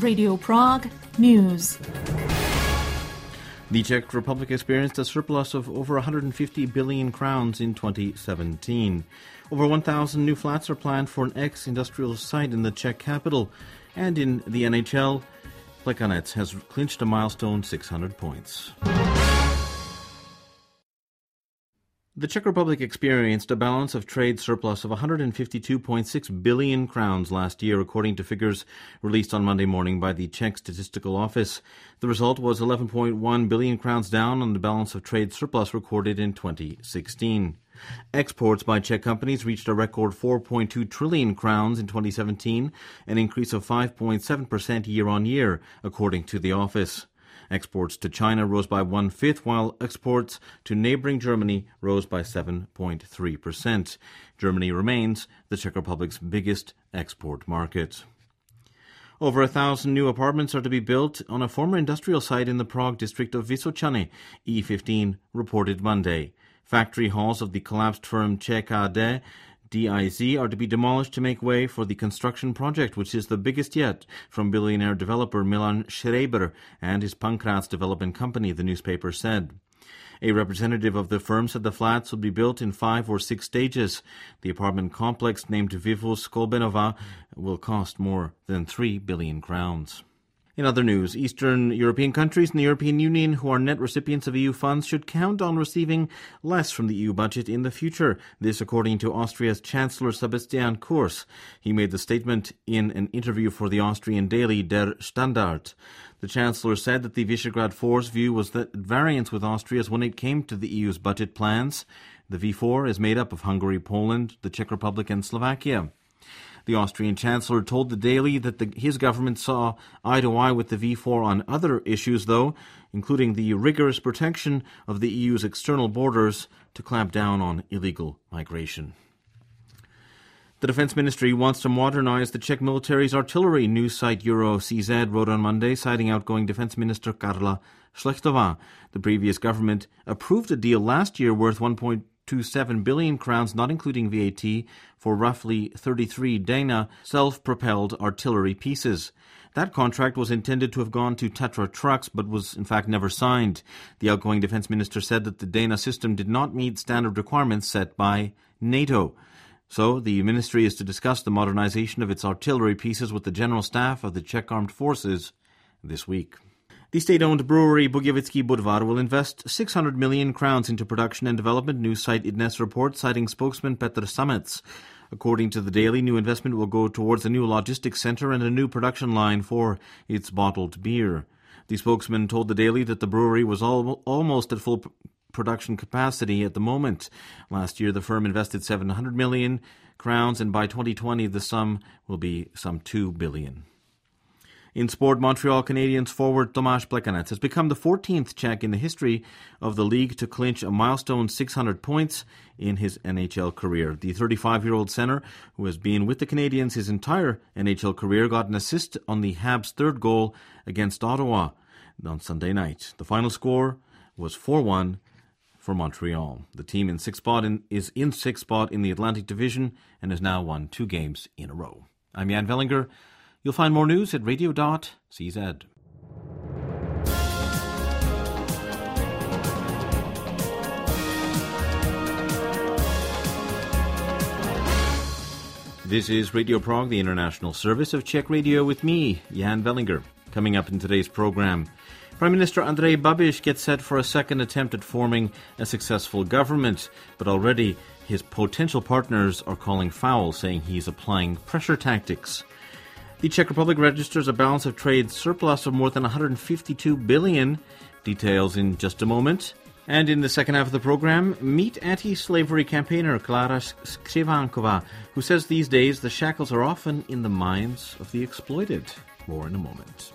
Radio Prague News. The Czech Republic experienced a surplus of over 150 billion crowns in 2017. Over 1,000 new flats are planned for an ex-industrial site in the Czech capital. And in the NHL, Plekanec has clinched a milestone 600 points. The Czech Republic experienced a balance of trade surplus of 152.6 billion crowns last year, according to figures released on Monday morning by the Czech Statistical Office. The result was 11.1 billion crowns down on the balance of trade surplus recorded in 2016. Exports by Czech companies reached a record 4.2 trillion crowns in 2017, an increase of 5.7% year-on-year, according to the office. Exports to China rose by 1/5, while exports to neighboring Germany rose by 7.3%. Germany remains the Czech Republic's biggest export market. Over 1,000 new apartments are to be built on a former industrial site in the Prague district of Vysočany, E15 reported Monday. Factory halls of the collapsed firm ČKD DIZ are to be demolished to make way for the construction project, which is the biggest yet from billionaire developer Milan Schreiber and his Pankráts development company, the newspaper said. A representative of the firm said the flats will be built in 5 or 6 stages. The apartment complex, named Vivus Kolbenova, will cost more than 3 billion crowns. In other news, Eastern European countries in the European Union who are net recipients of EU funds should count on receiving less from the EU budget in the future. This according to Austria's Chancellor Sebastian Kurz. He made the statement in an interview for the Austrian daily Der Standard. The Chancellor said that the Visegrad Four's view was that at variance with Austria's when it came to the EU's budget plans. The V4 is made up of Hungary, Poland, the Czech Republic and Slovakia. The Austrian Chancellor told the Daily that his government saw eye to eye with the V4 on other issues, though, including the rigorous protection of the EU's external borders to clamp down on illegal migration. The Defense Ministry wants to modernize the Czech military's artillery, news site Euro CZ wrote on Monday, citing outgoing Defense Minister Karla Šlechtová. The previous government approved a deal last year worth 1.27 billion crowns, not including VAT, for roughly 33 Dana self-propelled artillery pieces. That contract was intended to have gone to Tatra Trucks, but was in fact never signed. The outgoing defense minister said that the Dana system did not meet standard requirements set by NATO. So the ministry is to discuss the modernization of its artillery pieces with the General Staff of the Czech Armed Forces this week. The state-owned brewery Budějovický Budvar will invest 600 million crowns into production and development, news site iDnes reports, citing spokesman Petr Samec. According to the Daily, new investment will go towards a new logistics center and a new production line for its bottled beer. The spokesman told the Daily that the brewery was almost at full production capacity at the moment. Last year, the firm invested 700 million crowns, and by 2020, the sum will be some 2 billion. In sport, Montreal Canadiens forward Tomáš Plekanec has become the 14th Czech in the history of the league to clinch a milestone 600 points in his NHL career. The 35-year-old center, who has been with the Canadiens his entire NHL career, got an assist on the Habs' third goal against Ottawa on Sunday night. The final score was 4-1 for Montreal. The team is in sixth spot in the Atlantic Division and has now won 2 games in a row. I'm Jan Vellinger. You'll find more news at radio.cz. This is Radio Prague, the international service of Czech Radio with me, Jan Vellinger. Coming up in today's program, Prime Minister Andrej Babiš gets set for a second attempt at forming a successful government, but already his potential partners are calling foul, saying he's applying pressure tactics. The Czech Republic registers a balance of trade surplus of more than 152 billion. Details in just a moment. And in the second half of the program, meet anti-slavery campaigner Klára Skřivánková, who says these days the shackles are often in the minds of the exploited. More in a moment.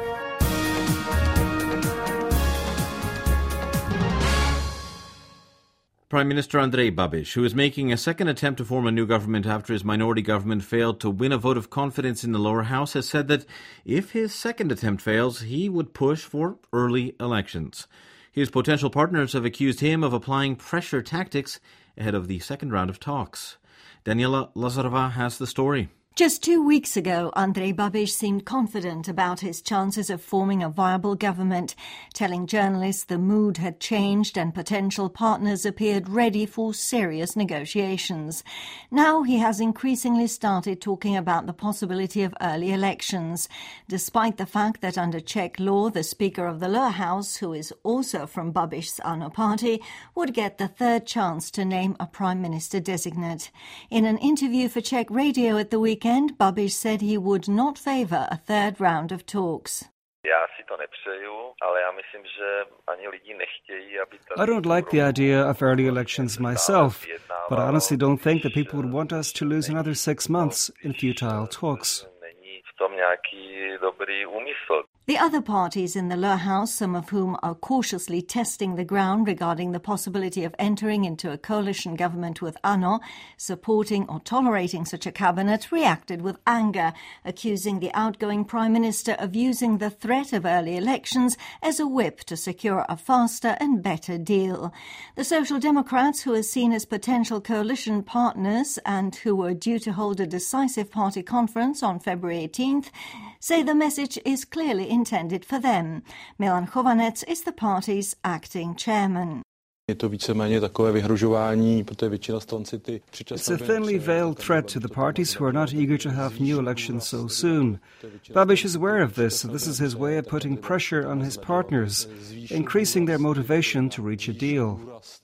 Prime Minister Andrej Babiš, who is making a second attempt to form a new government after his minority government failed to win a vote of confidence in the lower house, has said that if his second attempt fails, he would push for early elections. His potential partners have accused him of applying pressure tactics ahead of the second round of talks. Daniela Lazarova has the story. Just 2 weeks ago, Andrej Babiš seemed confident about his chances of forming a viable government, telling journalists the mood had changed and potential partners appeared ready for serious negotiations. Now he has increasingly started talking about the possibility of early elections, despite the fact that under Czech law, the Speaker of the lower house, who is also from Babiš's ANO party, would get the third chance to name a prime minister designate. In an interview for Czech radio at the weekend, Babiš said he would not favour a third round of talks. I don't like the idea of early elections myself, but I honestly don't think that people would want us to lose another 6 months in futile talks. The other parties in the lower house, some of whom are cautiously testing the ground regarding the possibility of entering into a coalition government with ANO, supporting or tolerating such a cabinet, reacted with anger, accusing the outgoing Prime Minister of using the threat of early elections as a whip to secure a faster and better deal. The Social Democrats, who are seen as potential coalition partners and who were due to hold a decisive party conference on February 18th, say the message is clearly intended for them. Milan Chovanec is the party's acting chairman. It's a thinly veiled threat to the parties who are not eager to have new elections so soon. Babiš is aware of this, so this is his way of putting pressure on his partners, increasing their motivation to reach a deal.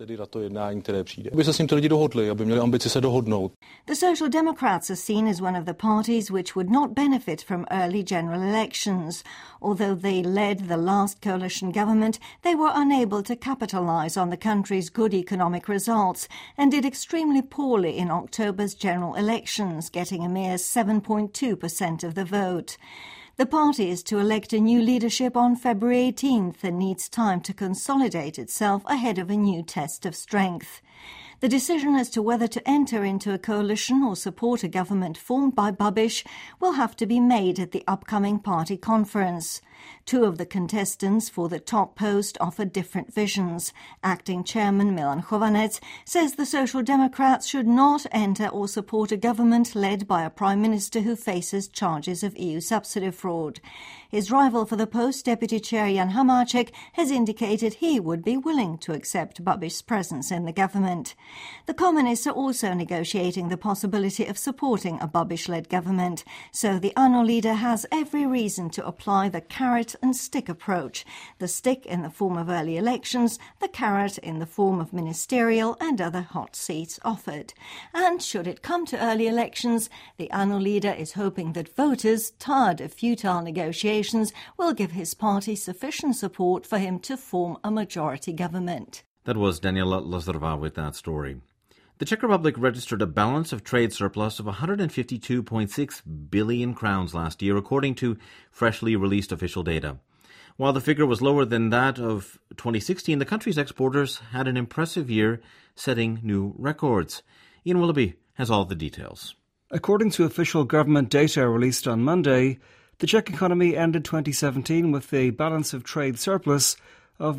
The Social Democrats are seen as one of the parties which would not benefit from early general elections. Although they led the last coalition government, they were unable to capitalise on the country's good economic results and did extremely poorly in October's general elections, getting a mere 7.2% of the vote. The party is to elect a new leadership on February 18th and needs time to consolidate itself ahead of a new test of strength. The decision as to whether to enter into a coalition or support a government formed by Babiš will have to be made at the upcoming party conference. Two of the contestants for the top post offer different visions. Acting chairman Milan Chovanec says the Social Democrats should not enter or support a government led by a prime minister who faces charges of EU subsidy fraud. His rival for the post, Deputy Chair Jan Hamáček, has indicated he would be willing to accept Babiš's presence in the government. The Communists are also negotiating the possibility of supporting a Babiš-led government, so the ANO leader has every reason to apply the carrot and stick approach, the stick in the form of early elections, the carrot in the form of ministerial and other hot seats offered. And should it come to early elections, the ANO leader is hoping that voters, tired of futile negotiations, will give his party sufficient support for him to form a majority government. That was Daniela Lazarova with that story. The Czech Republic registered a balance of trade surplus of 152.6 billion crowns last year, according to freshly released official data. While the figure was lower than that of 2016, the country's exporters had an impressive year, setting new records. Ian Willoughby has all the details. According to official government data released on Monday, the Czech economy ended 2017 with a balance of trade surplus of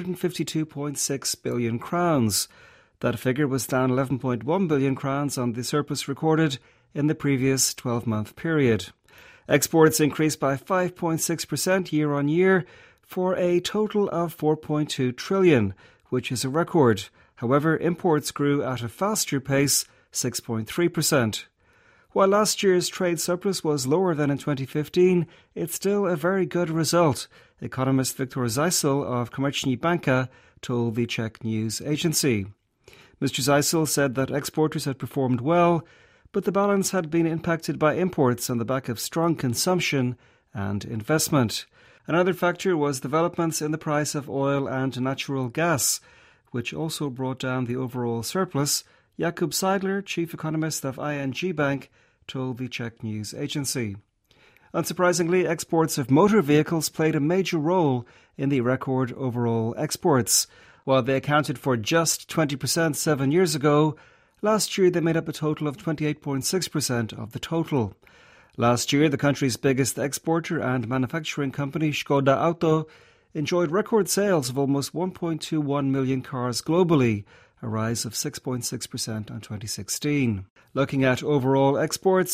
152.6 billion crowns. That figure was down 11.1 billion crowns on the surplus recorded in the previous 12-month period. Exports increased by 5.6% year-on-year for a total of 4.2 trillion, which is a record. However, imports grew at a faster pace, 6.3%. While last year's trade surplus was lower than in 2015, it's still a very good result, economist Viktor Zeisel of Komerční banka told the Czech news agency. Mr. Zeisel said that exporters had performed well, but the balance had been impacted by imports on the back of strong consumption and investment. Another factor was developments in the price of oil and natural gas, which also brought down the overall surplus, Jakub Seidler, chief economist of ING Bank, told the Czech news agency. Unsurprisingly, exports of motor vehicles played a major role in the record overall exports. While they accounted for just 20% 7 years ago, last year they made up a total of 28.6% of the total. Last year, the country's biggest exporter and manufacturing company, Škoda Auto, enjoyed record sales of almost 1.21 million cars globally, a rise of 6.6% on 2016. Looking at overall exports,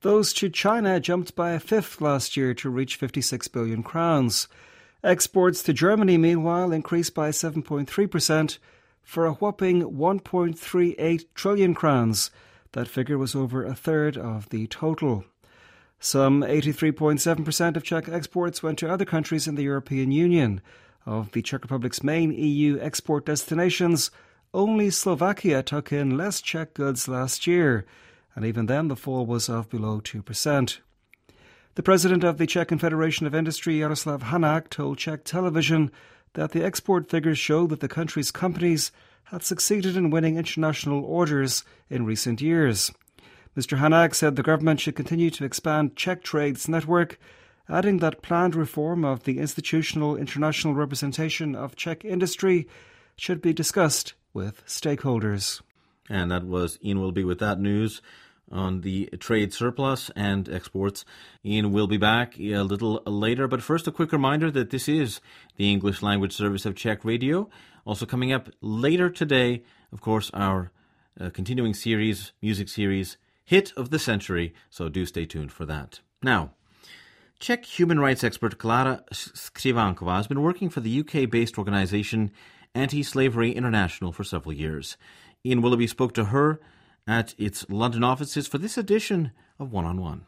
Those to China jumped by a fifth last year to reach 56 billion crowns. Exports to Germany, meanwhile, increased by 7.3% for a whopping 1.38 trillion crowns. That figure was over a third of the total. Some 83.7% of Czech exports went to other countries in the European Union. Of the Czech Republic's main EU export destinations, only Slovakia took in less Czech goods last year, and even then the fall was of below 2%. The president of the Czech Confederation of Industry, Jaroslav Hanák, told Czech television that the export figures show that the country's companies had succeeded in winning international orders in recent years. Mr. Hanák said the government should continue to expand Czech Trade's network, adding that planned reform of the institutional international representation of Czech industry should be discussed with stakeholders. And that was Ian Wilby with that news on the trade surplus and exports. Ian will be back a little later, but first a quick reminder that this is the English language service of Czech Radio. Also coming up later today, of course, our continuing series, music series, Hit of the Century, so do stay tuned for that. Now, Czech human rights expert Klára Skřivánková has been working for the UK-based organisation Anti-Slavery International for several years. Ian Willoughby spoke to her at its London offices for this edition of One on One.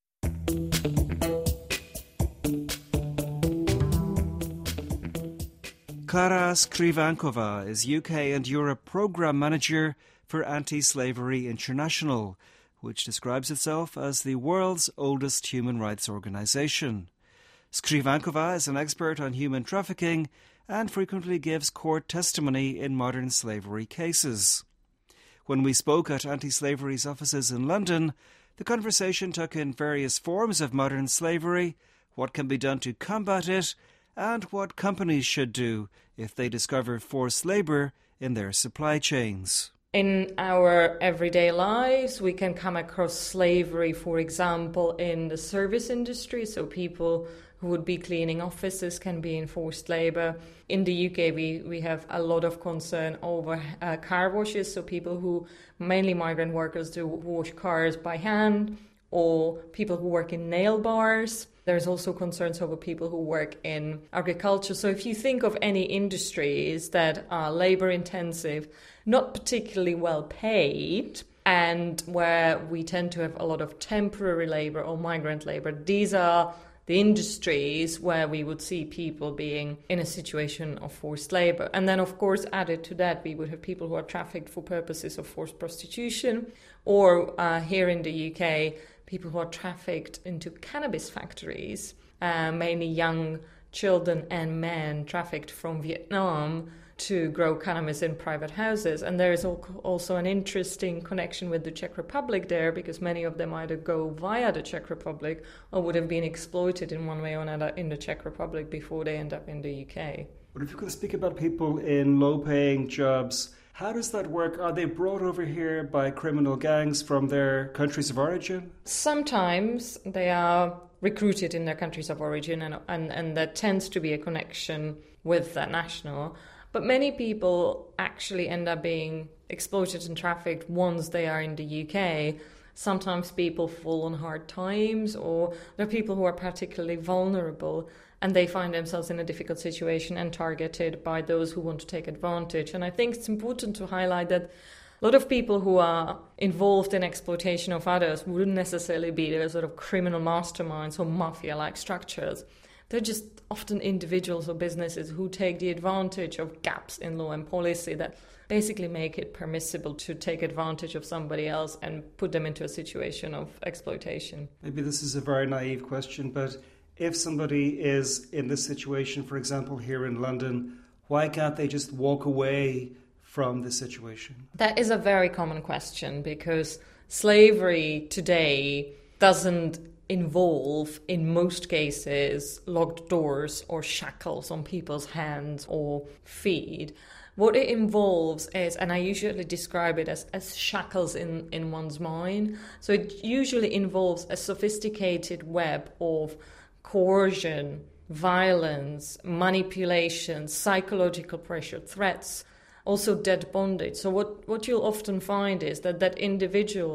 Klára Skřivánková is UK and Europe Programme Manager for Anti-Slavery International, which describes itself as the world's oldest human rights organisation. Skřivánková is an expert on human trafficking and frequently gives court testimony in modern slavery cases. When we spoke at Anti-Slavery's offices in London, the conversation took in various forms of modern slavery, what can be done to combat it, and what companies should do if they discover forced labour in their supply chains. In our everyday lives, we can come across slavery, for example, in the service industry. So people who would be cleaning offices can be in forced labour. In the UK, we have a lot of concern over car washes. So people who, mainly migrant workers, do wash cars by hand, or people who work in nail bars. There's also concerns over people who work in agriculture. So if you think of any industries that are labour intensive, not particularly well paid, and where we tend to have a lot of temporary labour or migrant labour, these are the industries where we would see people being in a situation of forced labour. And then, of course, added to that, we would have people who are trafficked for purposes of forced prostitution, or here in the UK, people who are trafficked into cannabis factories, mainly young children and men trafficked from Vietnam to grow cannabis in private houses. And there is also an interesting connection with the Czech Republic there, because many of them either go via the Czech Republic or would have been exploited in one way or another in the Czech Republic before they end up in the UK. But if you could speak about people in low-paying jobs, how does that work? Are they brought over here by criminal gangs from their countries of origin? Sometimes they are recruited in their countries of origin, and there tends to be a connection with that national. But many people actually end up being exploited and trafficked once they are in the UK. Sometimes people fall on hard times, or there are people who are particularly vulnerable and they find themselves in a difficult situation and targeted by those who want to take advantage. And I think it's important to highlight that a lot of people who are involved in exploitation of others wouldn't necessarily be the sort of criminal masterminds or mafia-like structures. They're just often individuals or businesses who take the advantage of gaps in law and policy that basically make it permissible to take advantage of somebody else and put them into a situation of exploitation. Maybe this is a very naive question, but if somebody is in this situation, for example, here in London, why can't they just walk away from the situation? That is a very common question, because slavery today doesn't involve, in most cases, locked doors or shackles on people's hands or feet. What it involves is, and I usually describe it as shackles in one's mind. So it usually involves a sophisticated web of coercion, violence, manipulation, psychological pressure, threats, also debt bondage. So what you'll often find is that individual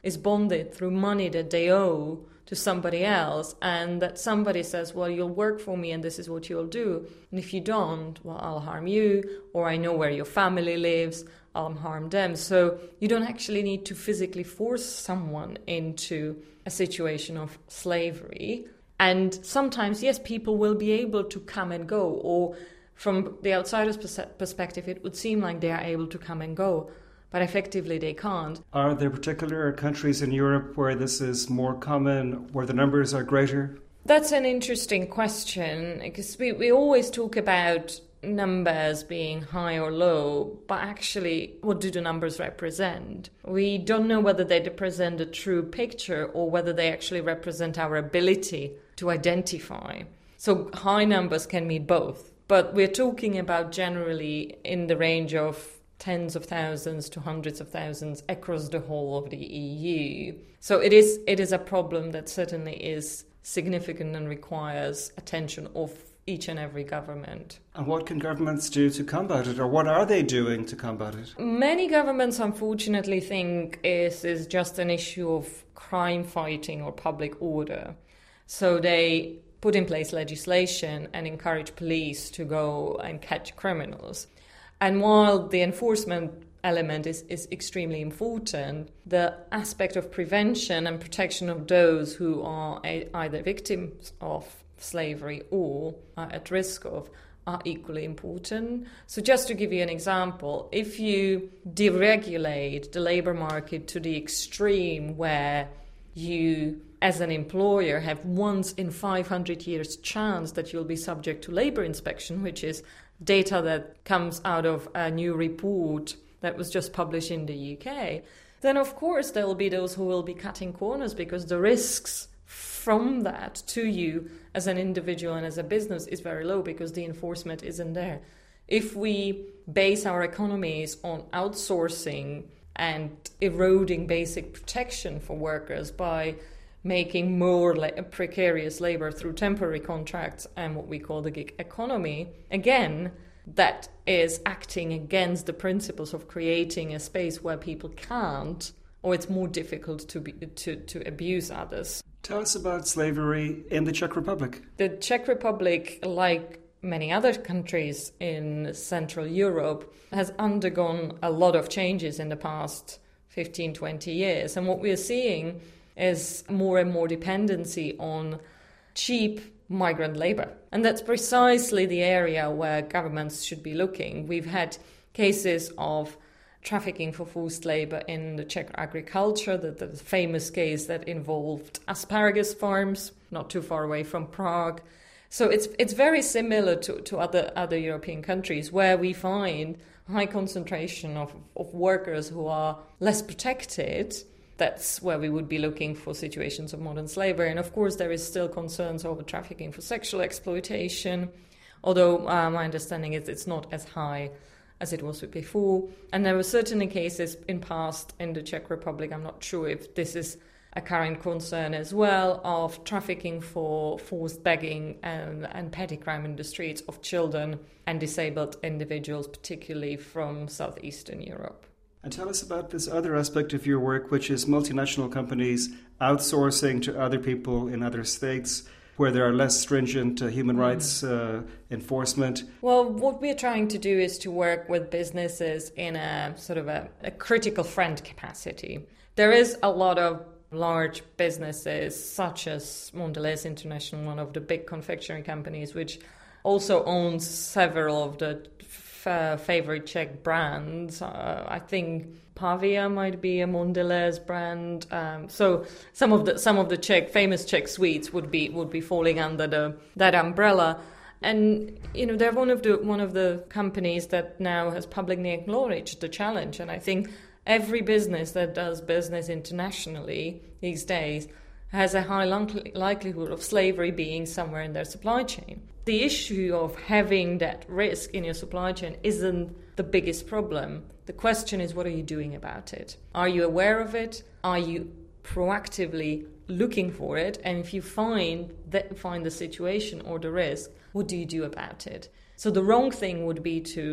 is bonded through money that they owe to somebody else, and that somebody says, well, you'll work for me and this is what you'll do. And if you don't, well, I'll harm you, or I know where your family lives, I'll harm them. So you don't actually need to physically force someone into a situation of slavery. And sometimes, yes, people will be able to come and go, or from the outsider's perspective, it would seem like they are able to come and go, but effectively they can't. Are there particular countries in Europe where this is more common, where the numbers are greater? That's an interesting question, because we always talk about numbers being high or low, but actually, what do the numbers represent? We don't know whether they represent a true picture or whether they actually represent our ability to identify. So high numbers can mean both, but we're talking about generally in the range of tens of thousands to hundreds of thousands across the whole of the EU. So it is a problem that certainly is significant and requires attention of each and every government. And what can governments do to combat it, or what are they doing to combat it? Many governments, unfortunately, think it is just an issue of crime fighting or public order. So they put in place legislation and encourage police to go and catch criminals. And while the enforcement element is extremely important, the aspect of prevention and protection of those who are either victims of slavery or are at risk of are equally important. So just to give you an example, if you deregulate the labor market to the extreme where you, as an employer, have once in 500 years chance that you'll be subject to labor inspection, which is data that comes out of a new report that was just published in the UK, then of course there will be those who will be cutting corners, because the risks from that to you as an individual and as a business is very low because the enforcement isn't there. If we base our economies on outsourcing and eroding basic protection for workers by making more precarious labor through temporary contracts and what we call the gig economy, again, that is acting against the principles of creating a space where people can't, or it's more difficult to abuse others. Tell us about slavery in the Czech Republic. The Czech Republic, like many other countries in Central Europe, has undergone a lot of changes in the past 15, 20 years. And what we're seeing is more and more dependency on cheap migrant labor. And that's precisely the area where governments should be looking. We've had cases of trafficking for forced labor in the Czech agriculture, the famous case that involved asparagus farms not too far away from Prague. So it's very similar to other European countries where we find high concentration of workers who are less protected. That's where we would be looking for situations of modern slavery. And of course, there is still concerns over trafficking for sexual exploitation, although my understanding is it's not as high as it was before. And there were certainly cases in past in the Czech Republic, I'm not sure if this is a current concern as well, of trafficking for forced begging and petty crime in the streets of children and disabled individuals, particularly from southeastern Europe. And tell us about this other aspect of your work, which is multinational companies outsourcing to other people in other states where there are less stringent human rights enforcement. Well, what we're trying to do is to work with businesses in a sort of a critical friend capacity. There is a lot of large businesses such as Mondelez International, one of the big confectionery companies, which also owns several of the favorite Czech brands. I think Pavia might be a Mondelez brand. So some of the famous Czech sweets would be falling under that umbrella. And they're one of the companies that now has publicly acknowledged the challenge. And I think every business that does business internationally these days has a high likelihood of slavery being somewhere in their supply chain. The issue of having that risk in your supply chain isn't the biggest problem. The question is, what are you doing about it? Are you aware of it? Are you proactively looking for it? And if you find the situation or the risk, what do you do about it? So the wrong thing would be to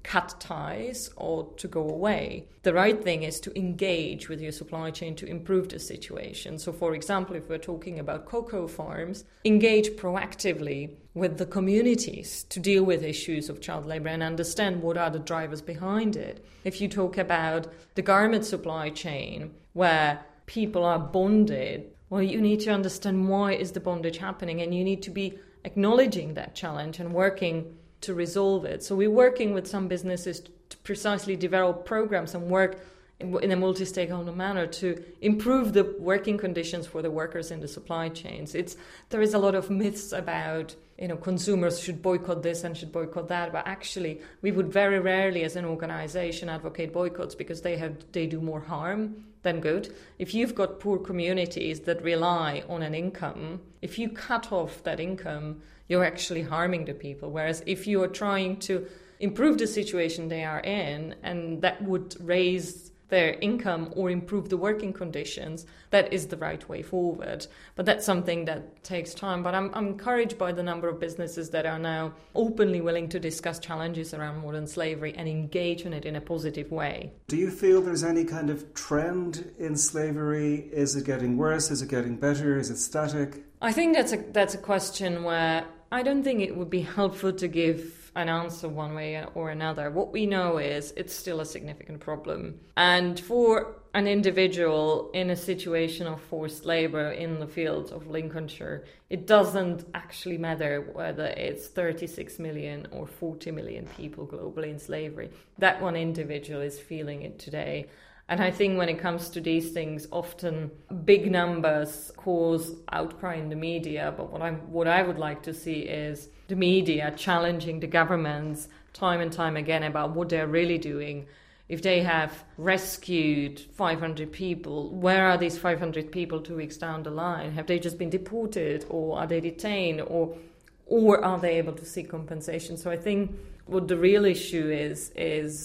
cut ties or to go away. The right thing is to engage with your supply chain to improve the situation. So, for example, if we're talking about cocoa farms, engage proactively with the communities to deal with issues of child labor and understand what are the drivers behind it. If you talk about the garment supply chain, where people are bonded, well, you need to understand why is the bondage happening, and you need to be acknowledging that challenge and working to resolve it. So we're working with some businesses to precisely develop programs and work in a multi-stakeholder manner to improve the working conditions for the workers in the supply chains. There is a lot of myths about, consumers should boycott this and should boycott that, but actually we would very rarely as an organization advocate boycotts because they do more harm than good. If you've got poor communities that rely on an income, if you cut off that income, you're actually harming the people. Whereas if you are trying to improve the situation they are in, and that would raise their income or improve the working conditions, that is the right way forward. But that's something that takes time. But I'm encouraged by the number of businesses that are now openly willing to discuss challenges around modern slavery and engage in it in a positive way. Do you feel there's any kind of trend in slavery? Is it getting worse? Is it getting better? Is it static? I think that's a question where I don't think it would be helpful to give an answer one way or another. What we know is it's still a significant problem. And for an individual in a situation of forced labor in the fields of Lincolnshire, it doesn't actually matter whether it's 36 million or 40 million people globally in slavery. That one individual is feeling it today. And I think when it comes to these things, often big numbers cause outcry in the media. But what I would like to see is the media challenging the governments time and time again about what they're really doing. If they have rescued 500 people, where are these 500 people 2 weeks down the line? Have they just been deported, or are they detained, or are they able to seek compensation? So I think what the real issue is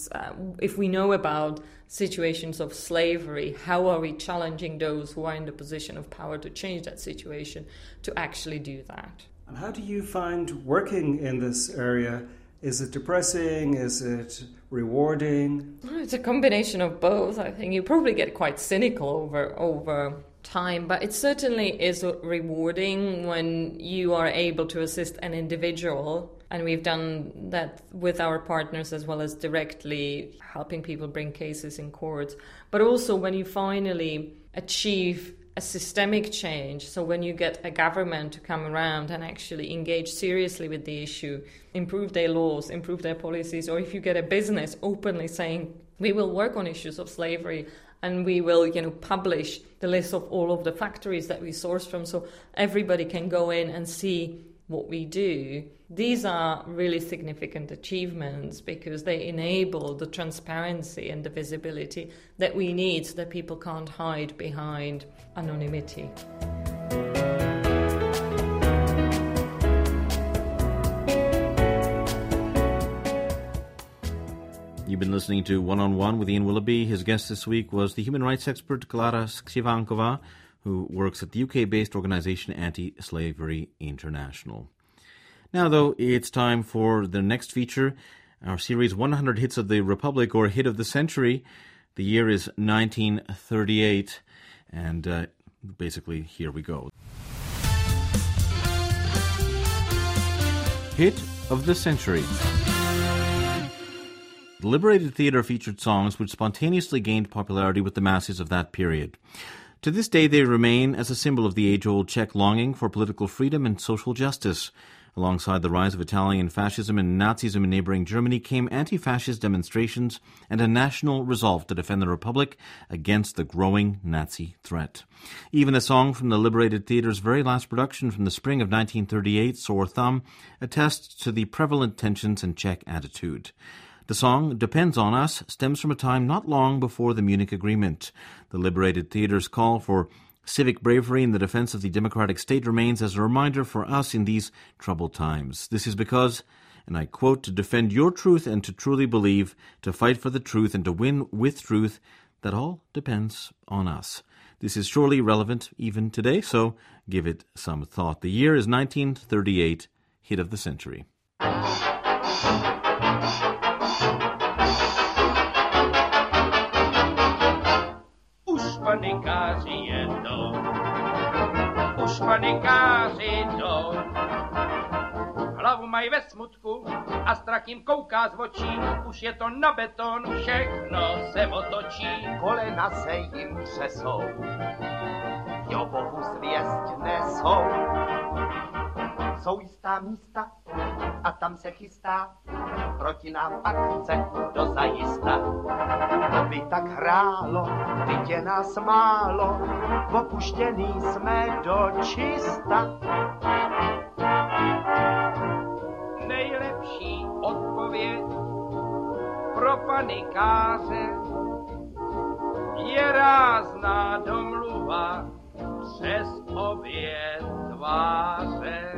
if we know about situations of slavery, how are we challenging those who are in the position of power to change that situation, to actually do that? And how do you find working in this area? Is it depressing? Is it rewarding? It's a combination of both. I think you probably get quite cynical over time, but it certainly is rewarding when you are able to assist an individual. And we've done that with our partners as well as directly helping people bring cases in court. But also when you finally achieve a systemic change, so when you get a government to come around and actually engage seriously with the issue, improve their laws, improve their policies, or if you get a business openly saying, we will work on issues of slavery and we will, publish the list of all of the factories that we source from so everybody can go in and see what we do. These are really significant achievements because they enable the transparency and the visibility that we need so that people can't hide behind anonymity. You've been listening to One-on-One with Ian Willoughby. His guest this week was the human rights expert Klara Skrivankova, who works at the UK-based organisation Anti-Slavery International. Now, though, it's time for the next feature, our series 100 Hits of the Republic, or Hit of the Century. The year is 1938, and basically, here we go. Hit of the Century. The Liberated Theatre featured songs which spontaneously gained popularity with the masses of that period. To this day, they remain as a symbol of the age-old Czech longing for political freedom and social justice. Alongside the rise of Italian fascism and Nazism in neighboring Germany came anti-fascist demonstrations and a national resolve to defend the Republic against the growing Nazi threat. Even a song from the Liberated Theatre's very last production from the spring of 1938, Sore Thumb, attests to the prevalent tensions and Czech attitude. The song, Depends on Us, stems from a time not long before the Munich Agreement. The Liberated Theatre's call for civic bravery in the defense of the democratic state remains as a reminder for us in these troubled times. This is because, and I quote, to defend your truth and to truly believe, to fight for the truth and to win with truth, that all depends on us. This is surely relevant even today, so give it some thought. The year is 1938, hit of the century. panikáři jedou. Už panikáři jdou. Hlavu mají ve smutku a strach jim kouká z očí. Už je to na beton, všechno se otočí. Kolena se jim třesou, jo Bohu zvěst nesou. Jsou jistá místa a tam se chystá proti nám akce dozajista. To by tak hrálo, teď je nás málo, opuštěný jsme do čista. Nejlepší odpověď pro panikáře je rázná domluva přes obě tváře.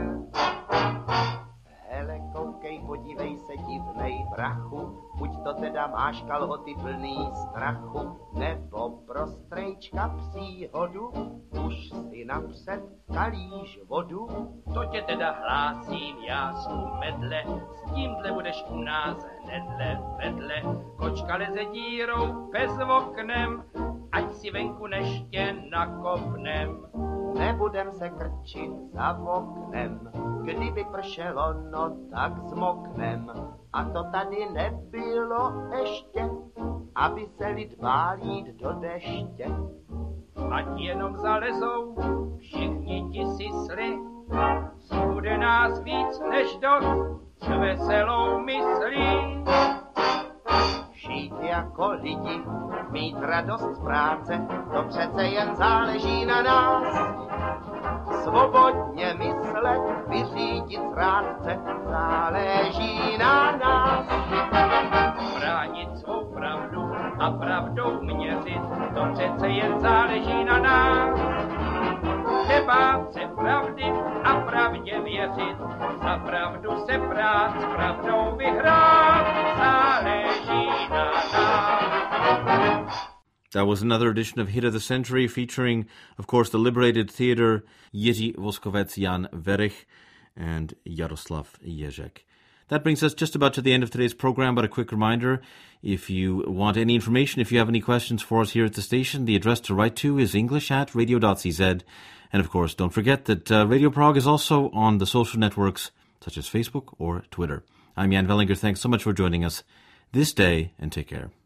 Hele, koukej, podívej se, divnej brachu, buď to teda máš kalhoty plný strachu, nebo pro strejčka příhodu, už si napřed kalíš vodu. To tě teda hlásím, já jsem medle, s tímhle budeš u nás hnedle vedle. Kočka leze dírou bez oknem, ať si venku neště nakopnem. Nebudem se krčit za oknem, kdyby pršelo, no tak zmoknem. A to tady nebylo ještě, aby se lid bál jít do deště. Ať jenom zalezou všichni ti sisly, bude nás víc než dost s veselou myslí. Žít jako lidi, mít radost z práce, to přece jen záleží na nás. Svobodně myslet, vyřídit zrádce, záleží na nás. Bránit svou pravdu a pravdou měřit, to přece jen záleží na nás. Nebát se pravdy a pravdě věřit, za pravdu se prát, s pravdou vyhrát, záleží na nás. That was another edition of Hit of the Century featuring, of course, the Liberated Theatre, Jiří Voskovec, Jan Werich, and Jaroslav Ježek. That brings us just about to the end of today's program, but a quick reminder, if you want any information, if you have any questions for us here at the station, the address to write to is english@radio.cz. And of course, don't forget that Radio Prague is also on the social networks such as Facebook or Twitter. I'm Jan Vellinger. Thanks so much for joining us this day, and take care.